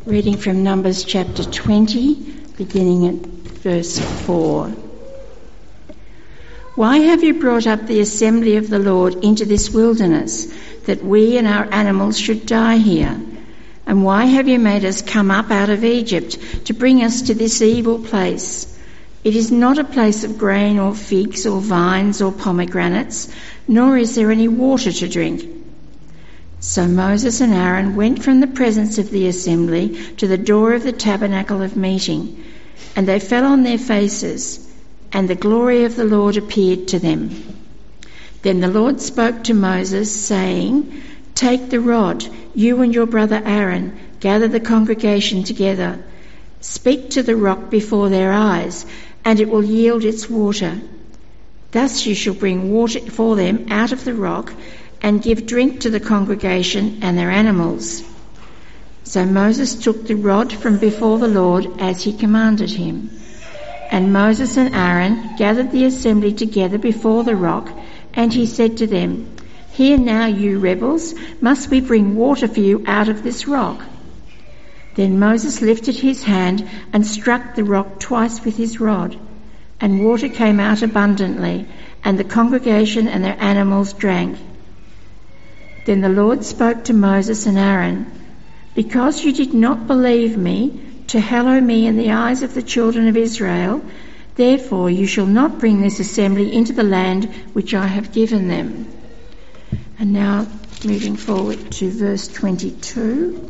Reading from Numbers chapter 20, beginning at verse 4. Why have you brought up the assembly of the Lord into this wilderness, that we and our animals should die here? And why have you made us come up out of Egypt to bring us to this evil place? It is not a place of grain or figs or vines or pomegranates, nor is there any water to drink. So Moses and Aaron went from the presence of the assembly to the door of the tabernacle of meeting, and they fell on their faces, and the glory of the Lord appeared to them. Then the Lord spoke to Moses, saying, "Take the rod, you and your brother Aaron, gather the congregation together. Speak to the rock before their eyes, and it will yield its water. Thus you shall bring water for them out of the rock, and give drink to the congregation and their animals." So Moses took the rod from before the Lord as he commanded him. And Moses and Aaron gathered the assembly together before the rock, and he said to them, "Hear now, you rebels, must we bring water for you out of this rock?" Then Moses lifted his hand and struck the rock twice with his rod, and water came out abundantly, and the congregation and their animals drank. Then the Lord spoke to Moses and Aaron, "Because you did not believe me to hallow me in the eyes of the children of Israel, therefore you shall not bring this assembly into the land which I have given them." And now moving forward to verse 22.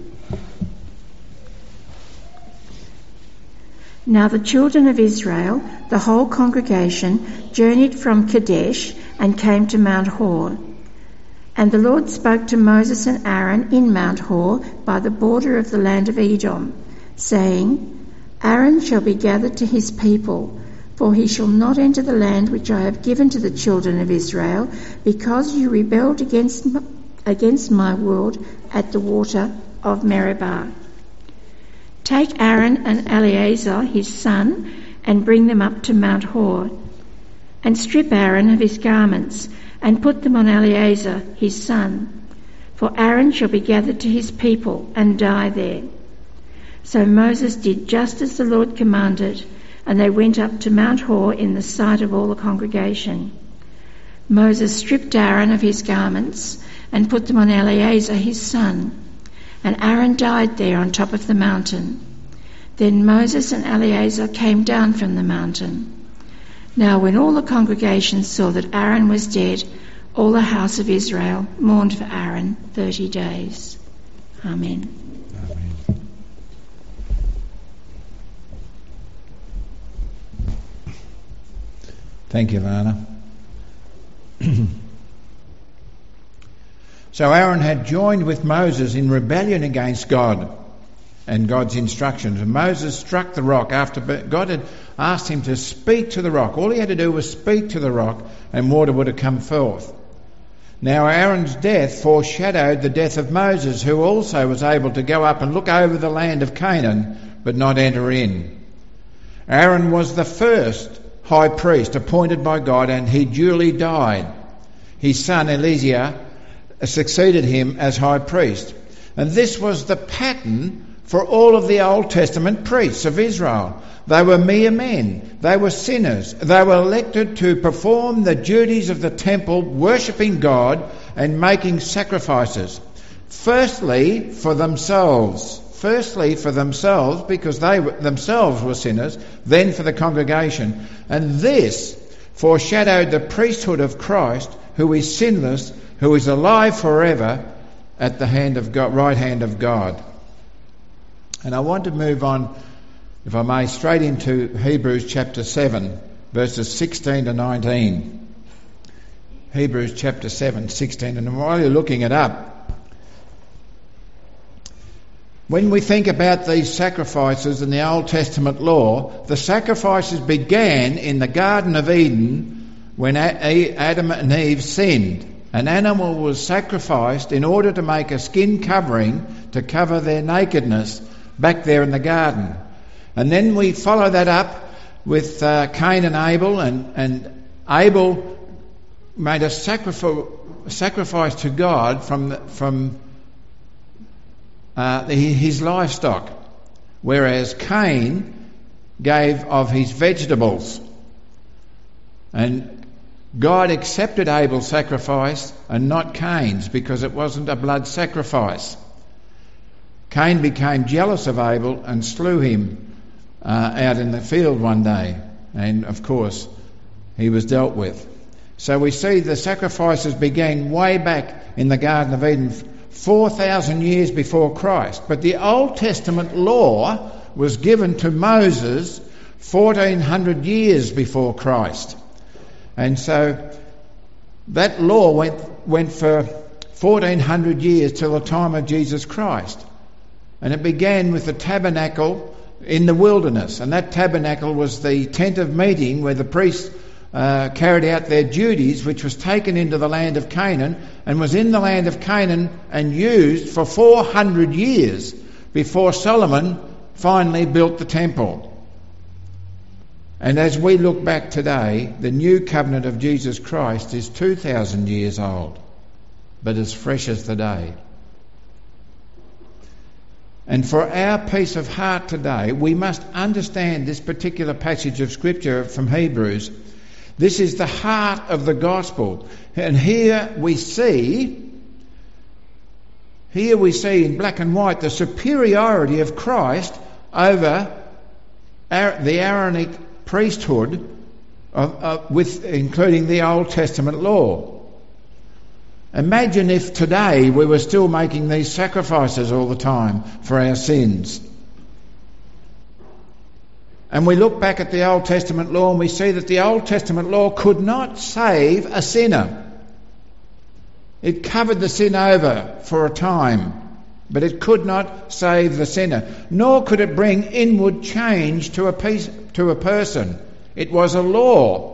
Now the children of Israel, the whole congregation, journeyed from Kadesh and came to Mount Hor. And the Lord spoke to Moses and Aaron in Mount Hor by the border of the land of Edom, saying, "Aaron shall be gathered to his people, for he shall not enter the land which I have given to the children of Israel, because you rebelled against my word at the water of Meribah. Take Aaron and Eleazar his son, and bring them up to Mount Hor, and strip Aaron of his garments, and put them on Eleazar his son. For Aaron shall be gathered to his people and die there." So Moses did just as the Lord commanded, and they went up to Mount Hor in the sight of all the congregation. Moses stripped Aaron of his garments and put them on Eleazar his son, and Aaron died there on top of the mountain. Then Moses and Eleazar came down from the mountain. Now when all the congregation saw that Aaron was dead, all the house of Israel mourned for Aaron 30 days. Amen. Amen. Thank you, Lana. So Aaron had joined with Moses in rebellion against God and God's instructions. And Moses struck the rock after God had asked him to speak to the rock. All he had to do was speak to the rock, and water would have come forth. Now Aaron's death foreshadowed the death of Moses, who also was able to go up and look over the land of Canaan, but not enter in. Aaron was the first high priest appointed by God, and he duly died. His son Eleazar succeeded him as high priest. And this was the pattern for all of the Old Testament priests of Israel. They were mere men. They were sinners. They were elected to perform the duties of the temple, worshipping God and making sacrifices. Firstly, for themselves, because they themselves were sinners, then for the congregation. And this foreshadowed the priesthood of Christ, who is sinless, who is alive forever at the hand of God, right hand of God. And I want to move on, if I may, straight into Hebrews chapter 7, verses 16 to 19. Hebrews chapter 7, 16. And while you're looking it up, when we think about these sacrifices in the Old Testament law, the sacrifices began in the Garden of Eden when Adam and Eve sinned. An animal was sacrificed in order to make a skin covering to cover their nakedness back there in the garden. And then we follow that up with Cain and Abel, and Abel made a sacrifice to God from his livestock. whereas Cain gave of his vegetables. And God accepted Abel's sacrifice and not Cain's, because it wasn't a blood sacrifice. Cain became jealous of Abel and slew him out in the field one day. And of course, he was dealt with. So we see the sacrifices began way back in the Garden of Eden, 4,000 years before Christ. But the Old Testament law was given to Moses 1,400 years before Christ. And so that law went for 1,400 years till the time of Jesus Christ. And it began with the tabernacle in the wilderness. And that tabernacle was the tent of meeting where the priests carried out their duties, which was taken into the land of Canaan and was in the land of Canaan and used for 400 years before Solomon finally built the temple. And as we look back today, the new covenant of Jesus Christ is 2,000 years old, but as fresh as the day. And for our peace of heart today, we must understand this particular passage of Scripture from Hebrews. This is the heart of the gospel. And here we see in black and white the superiority of Christ over the Aaronic priesthood, including the Old Testament law. Imagine if today we were still making these sacrifices all the time for our sins. And we look back at the Old Testament law and we see that the Old Testament law could not save a sinner. It covered the sin over for a time, but it could not save the sinner. Nor could it bring inward change to a person. It was a law.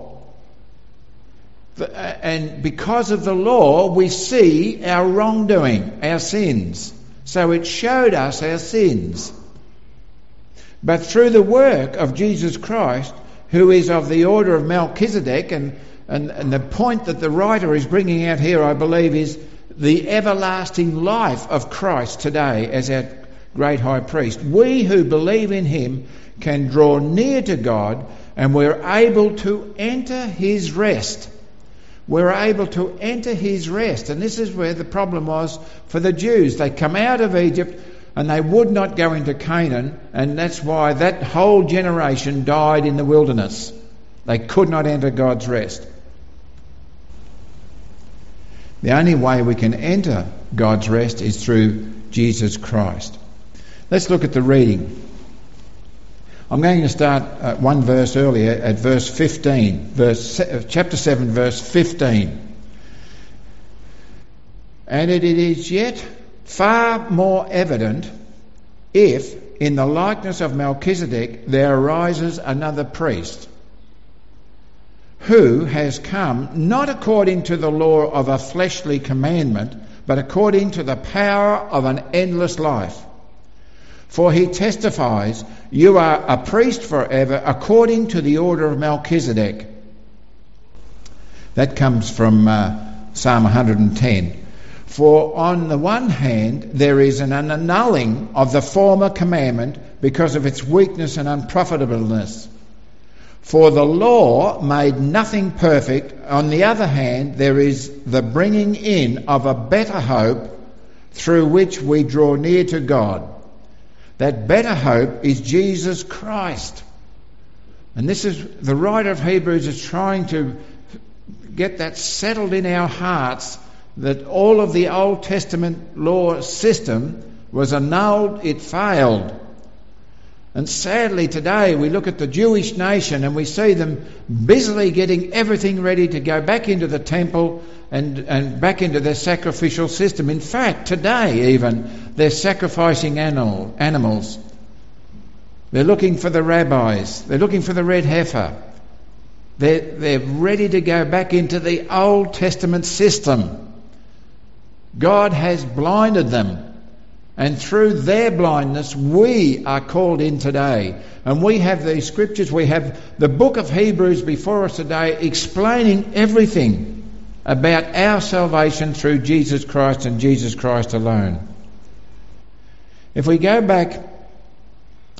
And because of the law, we see our wrongdoing, our sins. So it showed us our sins. But through the work of Jesus Christ, who is of the order of Melchizedek, and the point that the writer is bringing out here, I believe, is the everlasting life of Christ today as our great high priest. We who believe in him can draw near to God, and we're able to enter his rest. We're able to enter his rest. And this is where the problem was for the Jews. They come out of Egypt and they would not go into Canaan, and that's why that whole generation died in the wilderness. They could not enter God's rest. The only way we can enter God's rest is through Jesus Christ. Let's look at the reading. I'm going to start one verse earlier at verse 15, chapter 7, verse 15. And it is yet far more evident if, in the likeness of Melchizedek, there arises another priest, who has come not according to the law of a fleshly commandment, but according to the power of an endless life. For he testifies, you are a priest forever according to the order of Melchizedek. That comes from Psalm 110. For on the one hand, there is an annulling of the former commandment because of its weakness and unprofitableness. For the law made nothing perfect. On the other hand, there is the bringing in of a better hope through which we draw near to God. That better hope is Jesus Christ. And this is, the writer of Hebrews is trying to get that settled in our hearts, that all of the Old Testament law system was annulled, it failed. And sadly today we look at the Jewish nation and we see them busily getting everything ready to go back into the temple and back into their sacrificial system. In fact, today even, they're sacrificing animals. They're looking for the rabbis. They're looking for the red heifer. They're ready to go back into the Old Testament system. God has blinded them. And through their blindness, we are called in today. And we have these scriptures, we have the book of Hebrews before us today explaining everything about our salvation through Jesus Christ and Jesus Christ alone. If we go back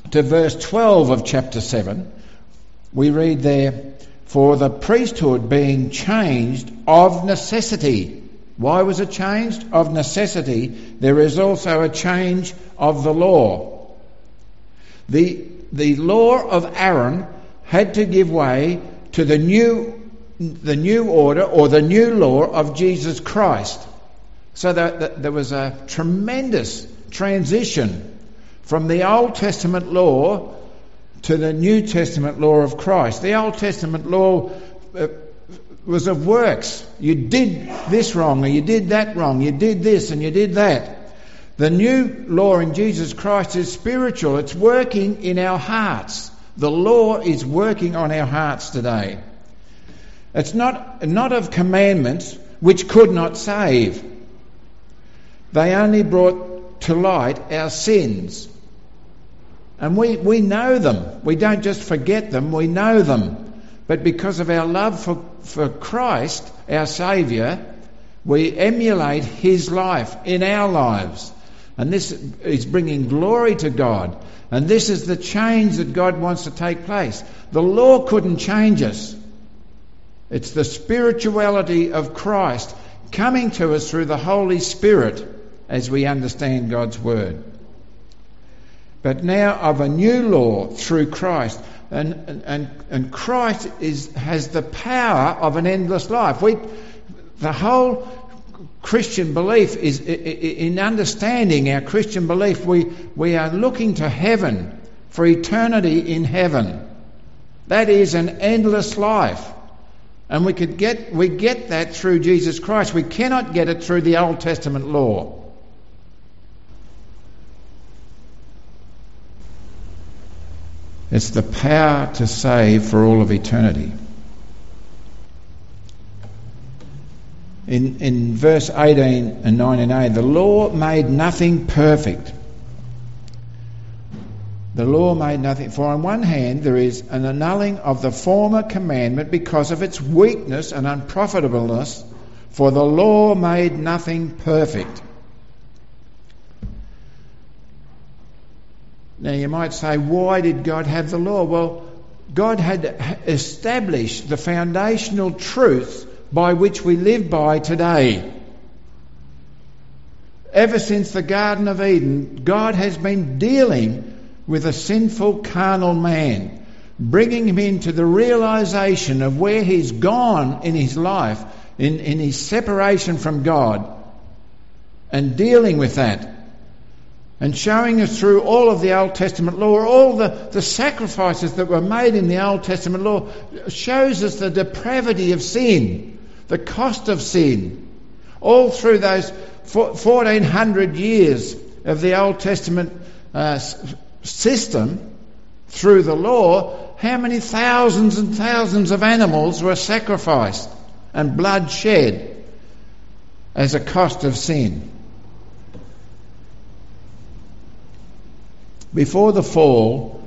to verse 12 of chapter 7, we read there, "For the priesthood being changed of necessity." Why was it changed? Of necessity. There is also a change of the law. The law of Aaron had to give way to the new order or the new law of Jesus Christ. So that there was a tremendous transition from the Old Testament law to the New Testament law of Christ. The Old Testament law was of works. You did this wrong, or you did that wrong, you did this and you did that. The new law in Jesus Christ is spiritual. It's working in our hearts. The law is working on our hearts today. It's not of commandments which could not save. They only brought to light our sins. And we know them. We don't just forget them, we know them. But because of our love for Christ, our Saviour, we emulate His life in our lives. And this is bringing glory to God. And this is the change that God wants to take place. The law couldn't change us. It's the spirituality of Christ coming to us through the Holy Spirit as we understand God's Word. But now of a new law through Christ. And Christ has the power of an endless life. The whole Christian belief is in understanding our Christian belief. We are looking to heaven, for eternity in heaven. That is an endless life, and we get that through Jesus Christ. We cannot get it through the Old Testament law. It's the power to save for all of eternity. In verse 18 and 19a, the law made nothing perfect. The law made nothing. For on one hand there is an annulling of the former commandment because of its weakness and unprofitableness, for the law made nothing perfect. Now you might say, why did God have the law? Well, God had established the foundational truths by which we live by today. Ever since the Garden of Eden, God has been dealing with a sinful carnal man, bringing him into the realisation of where he's gone in his life, in his separation from God, and dealing with that. And showing us through all of the Old Testament law, all the sacrifices that were made in the Old Testament law, shows us the depravity of sin, the cost of sin. All through those 1400 years of the Old Testament system, through the law, how many thousands and thousands of animals were sacrificed and blood shed as a cost of sin. Before the fall,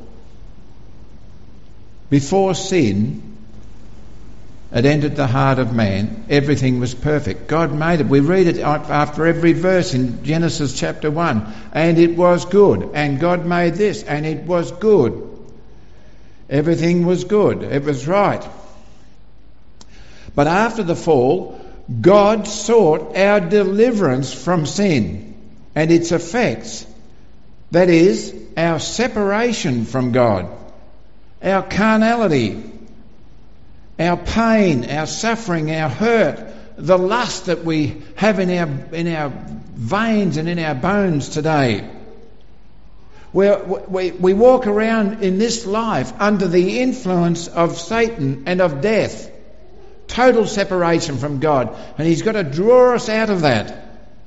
before sin had entered the heart of man, everything was perfect. God made it. We read it after every verse in Genesis chapter 1. And it was good. And God made this. And it was good. Everything was good. It was right. But after the fall, God sought our deliverance from sin and its effects. That is, our separation from God, our carnality, our pain, our suffering, our hurt, the lust that we have in our veins and in our bones today. We walk around in this life under the influence of Satan and of death. Total separation from God. And He's got to draw us out of that.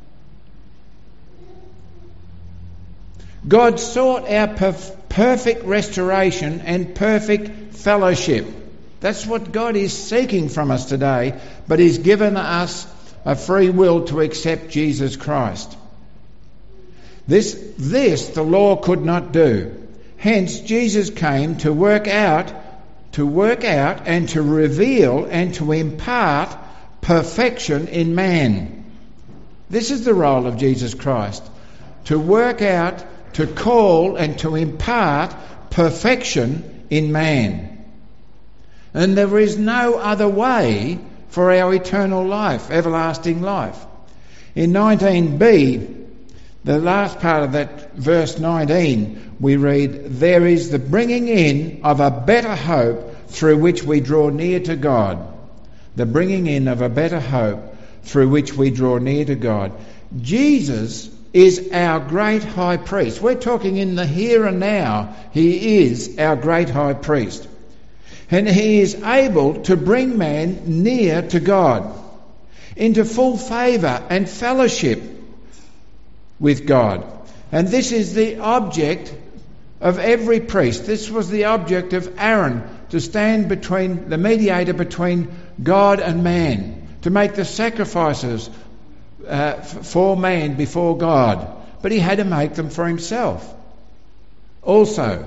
God sought our perfect restoration and perfect fellowship. That's what God is seeking from us today, but He's given us a free will to accept Jesus Christ. This the law could not do. Hence Jesus came to work out and to reveal and to impart perfection in man. This is the role of Jesus Christ, to work out to call and to impart perfection in man. And there is no other way for our eternal life, everlasting life. In 19b, the last part of that verse 19, we read, "There is the bringing in of a better hope through which we draw near to God." The bringing in of a better hope through which we draw near to God. Jesus is our great high priest. We're talking in the here and now. He is our great high priest. And he is able to bring man near to God, into full favour and fellowship with God. And this is the object of every priest. This was the object of Aaron, to stand between, the mediator between God and man, to make the sacrifices for man before God. But he had to make them for himself also.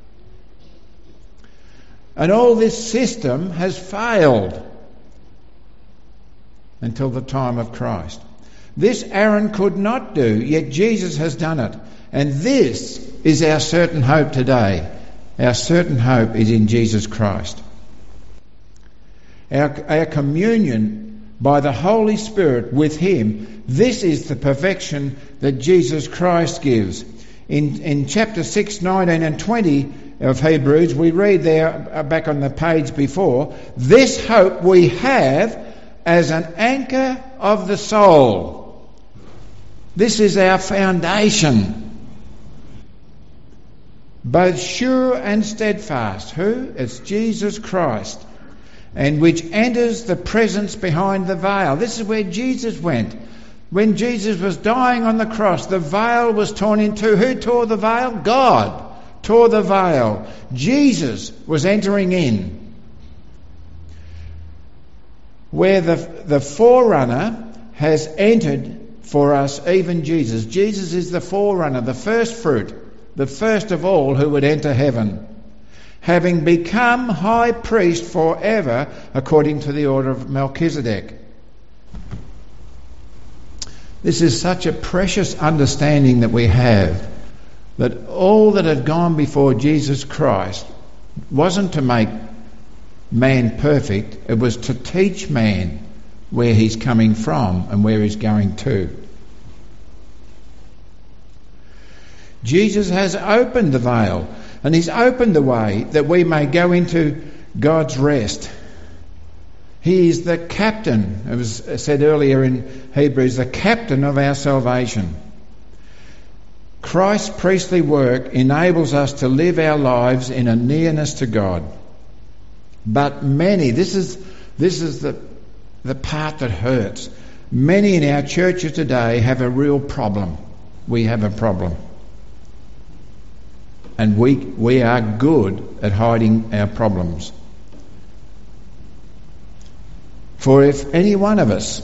And all this system has failed until the time of Christ. This Aaron could not do, yet Jesus has done it. And this is our certain hope today. Our certain hope is in Jesus Christ. Our communion by the Holy Spirit with him, this is the perfection that Jesus Christ gives. In chapter 6, 19 and 20 of Hebrews, we read there, back on the page before, "This hope we have as an anchor of the soul." This is our foundation, both sure and steadfast. Who? It's Jesus Christ. And which enters the presence behind the veil. This is where Jesus went. When Jesus was dying on the cross, the veil was torn in two. Who tore the veil? God tore the veil. Jesus was entering in. Where the forerunner has entered for us, even Jesus. Jesus is the forerunner, the first fruit, the first of all who would enter heaven, having become high priest forever according to the order of Melchizedek. This is such a precious understanding that we have, that all that had gone before Jesus Christ wasn't to make man perfect, it was to teach man where he's coming from and where he's going to. Jesus has opened the veil, and he's opened the way that we may go into God's rest. He is the captain, it was said earlier in Hebrews, the captain of our salvation. Christ's priestly work enables us to live our lives in a nearness to God. But many, this is the part that hurts. Many in our churches today have a real problem. We have a problem. And we are good at hiding our problems. For if any one of us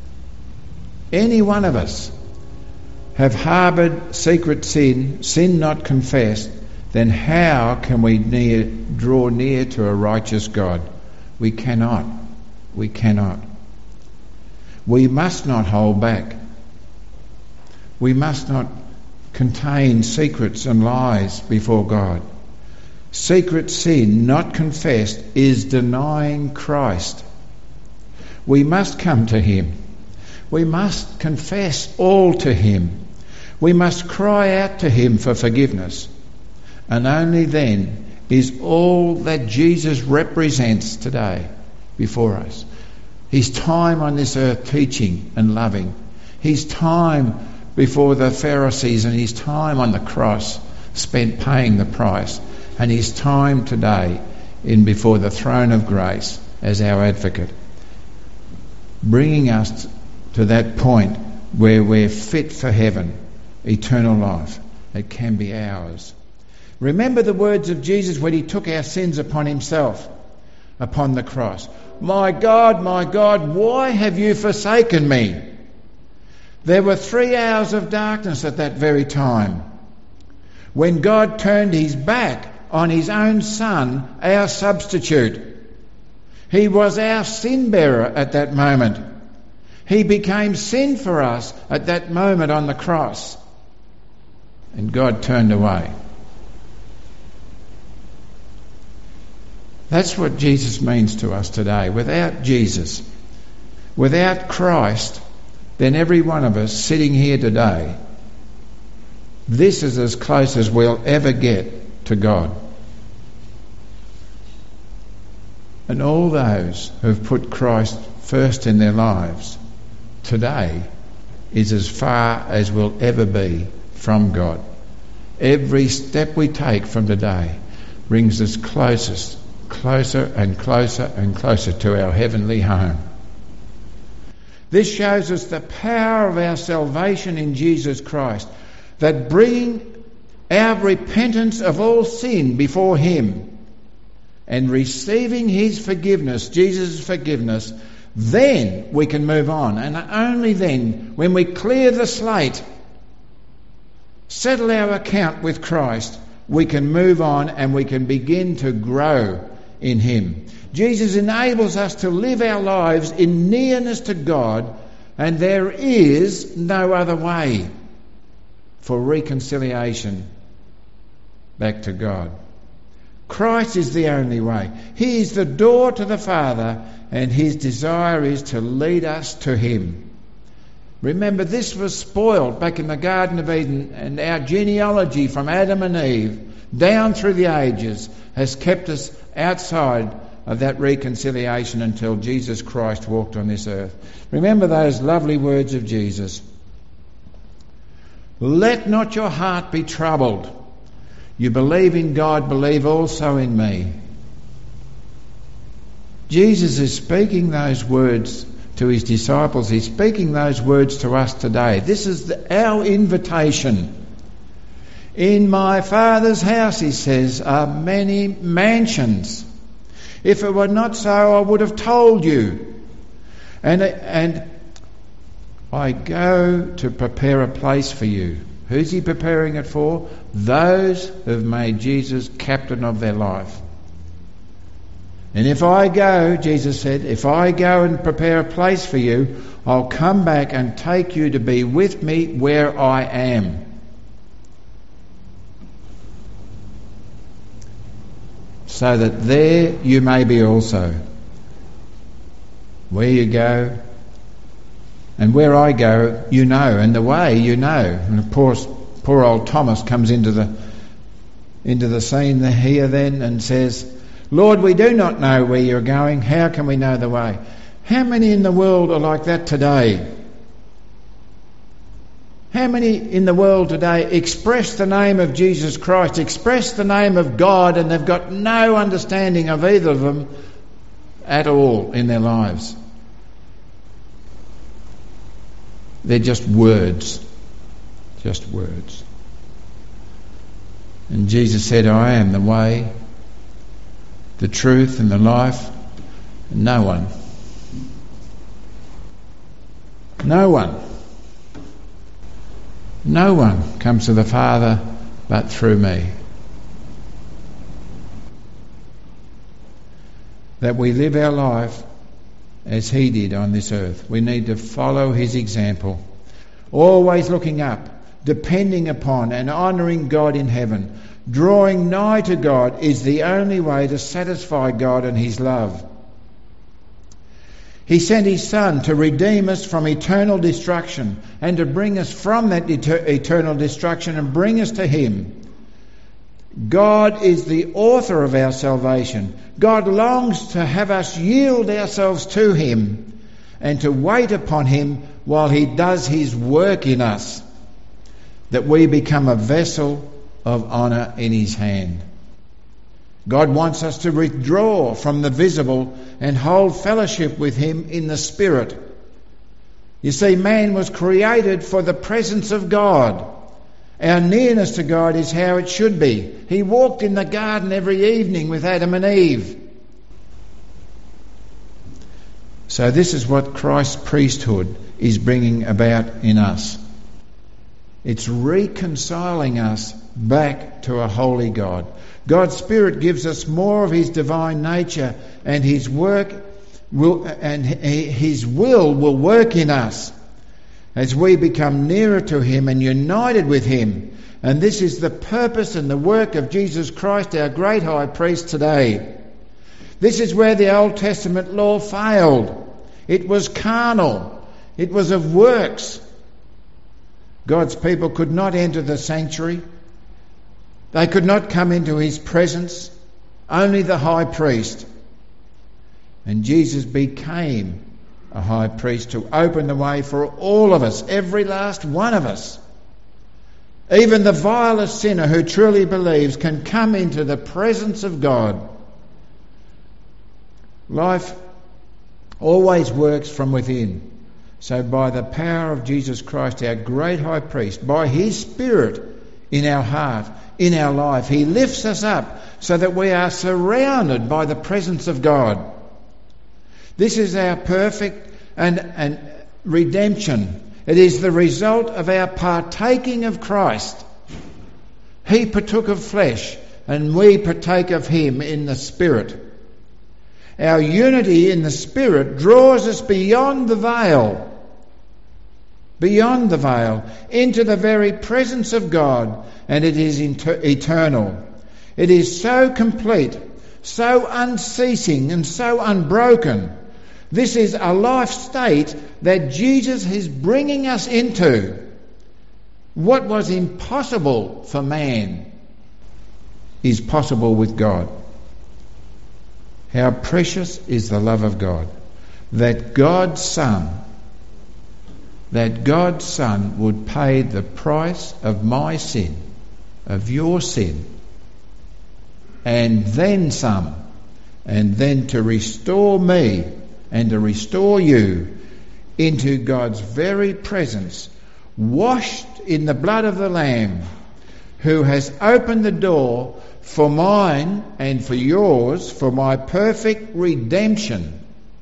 have harboured secret sin not confessed, then how can we draw near to a righteous God? We cannot. We cannot. We must not hold back. We must not contain secrets and lies before God. Secret sin not confessed is denying Christ. We must come to him. We must confess all to him. We must cry out to him for forgiveness. And only then is all that Jesus represents today before us. His time on this earth teaching and loving. His time before the Pharisees and his time on the cross spent paying the price. And his time today before the throne of grace as our advocate. Bringing us to that point where we're fit for heaven, eternal life. It can be ours. Remember the words of Jesus when he took our sins upon himself, upon the cross. My God, why have you forsaken me? There were 3 hours of darkness at that very time, when God turned his back on his own Son, our substitute. He was our sin bearer at that moment. He became sin for us at that moment on the cross. And God turned away. That's what Jesus means to us today. Without Jesus, without Christ, then every one of us sitting here today, this is as close as we'll ever get to God. And all those who've put Christ first in their lives, today is as far as we'll ever be from God. Every step we take from today brings us closer and closer and closer to our heavenly home. This shows us the power of our salvation in Jesus Christ, that bringing our repentance of all sin before Him and receiving His forgiveness, Jesus' forgiveness, then we can move on. And only then, when we clear the slate, settle our account with Christ, we can move on and we can begin to grow in Him. Jesus enables us to live our lives in nearness to God, and there is no other way for reconciliation back to God. Christ is the only way. He is the door to the Father, and His desire is to lead us to Him. Remember, this was spoiled back in the Garden of Eden, and our genealogy from Adam and Eve down through the ages has kept us outside of that reconciliation until Jesus Christ walked on this earth. Remember those lovely words of Jesus. Let not your heart be troubled. You believe in God, believe also in me. Jesus is speaking those words to His disciples. He's speaking those words to us today. This is our invitation. In my Father's house, He says, are many mansions. If it were not so, I would have told you. And I go to prepare a place for you. Who's He preparing it for? Those who have made Jesus captain of their life. And if I go, Jesus said, if I go and prepare a place for you, I'll come back and take you to be with me where I am. So that there you may be also. Where you go and where I go, you know, and the way you know. And of course, poor old Thomas comes into the scene here then and says, Lord, we do not know where you're going. How can we know the way? How many in the world are like that today? How many in the world today express the name of Jesus Christ, express the name of God, and they've got no understanding of either of them at all in their lives? They're just words. Just words. And Jesus said, I am the way, the truth and the life. No one comes to the Father but through me. That we live our life as He did on this earth. We need to follow His example, always looking up, depending upon and honouring God in heaven. Drawing nigh to God is the only way to satisfy God and His love. He sent His Son to redeem us from eternal destruction and to bring us from that eternal destruction and bring us to Him. God is the author of our salvation. God longs to have us yield ourselves to Him and to wait upon Him while He does His work in us, that we become a vessel of honour in His hand. God wants us to withdraw from the visible and hold fellowship with Him in the Spirit. You see, man was created for the presence of God. Our nearness to God is how it should be. He walked in the garden every evening with Adam and Eve. So this is what Christ's priesthood is bringing about in us. It's reconciling us back to a holy God. God's Spirit gives us more of His divine nature, and His will will work in us as we become nearer to him and united with him. And this is the purpose and the work of Jesus Christ, our great high priest today. This is where the Old Testament law failed. It was carnal. It was of works. God's people could not enter the sanctuary. They could not come into his presence. Only the high priest. And Jesus became a high priest to open the way for all of us, every last one of us. Even the vilest sinner who truly believes can come into the presence of God. Life always works from within. So by the power of Jesus Christ, our great high priest, by his Spirit in our heart, in our life, he lifts us up so that we are surrounded by the presence of God. This is our perfect and redemption. It is the result of our partaking of Christ. He partook of flesh and we partake of him in the Spirit. Our unity in the Spirit draws us beyond the veil, into the very presence of God, and it is eternal. It is so complete, so unceasing and so unbroken. This is a life state that Jesus is bringing us into. What was impossible for man is possible with God. How precious is the love of God, that God's Son would pay the price of my sin, of your sin, and then some, and then to restore me and to restore you into God's very presence, washed in the blood of the Lamb, who has opened the door for mine and for yours, for my perfect redemption,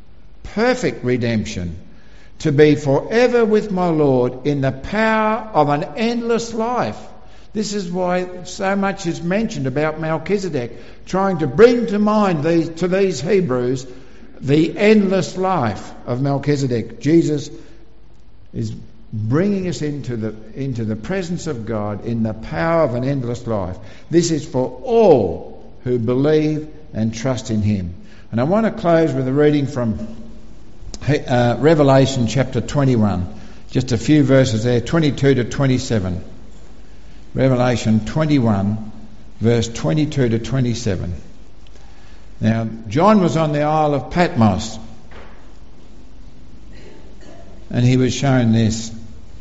to be forever with my Lord in the power of an endless life. This is why so much is mentioned about Melchizedek, trying to bring to mind to these Hebrews the endless life of Melchizedek. Jesus is bringing us into the presence of God in the power of an endless life. This is for all who believe and trust in him. And I want to close with a reading from Revelation chapter 21. Just a few verses there, 22 to 27. Revelation 21, verse 22 to 27. Now, John was on the Isle of Patmos, and he was shown this.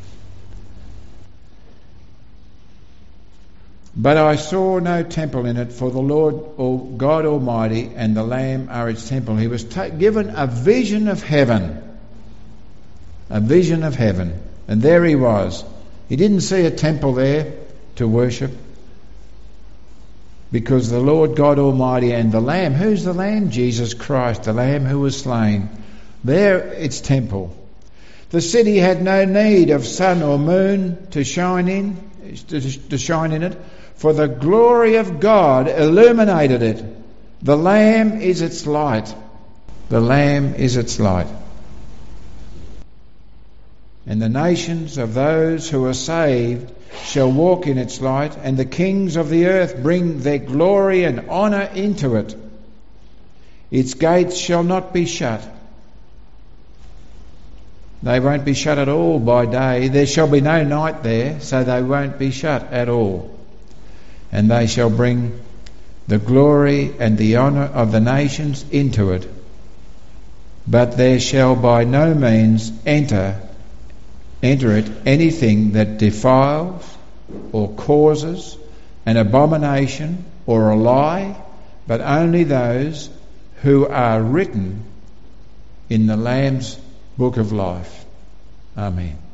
But I saw no temple in it, for the Lord God Almighty and the Lamb are its temple. He was given a vision of heaven. A vision of heaven. And there he was. He didn't see a temple there to worship, because the Lord God Almighty and the Lamb, who's the Lamb? Jesus Christ, the Lamb who was slain. There its temple. The city had no need of sun or moon to shine in it, for the glory of God illuminated it. The Lamb is its light. The Lamb is its light. And the nations of those who are saved shall walk in its light, and the kings of the earth bring their glory and honour into it. Its gates shall not be shut. They won't be shut at all by day. There shall be no night there, so they won't be shut at all. And they shall bring the glory and the honour of the nations into it. But there shall by no means enter it anything that defiles or causes an abomination or a lie, but only those who are written in the Lamb's book of life. Amen.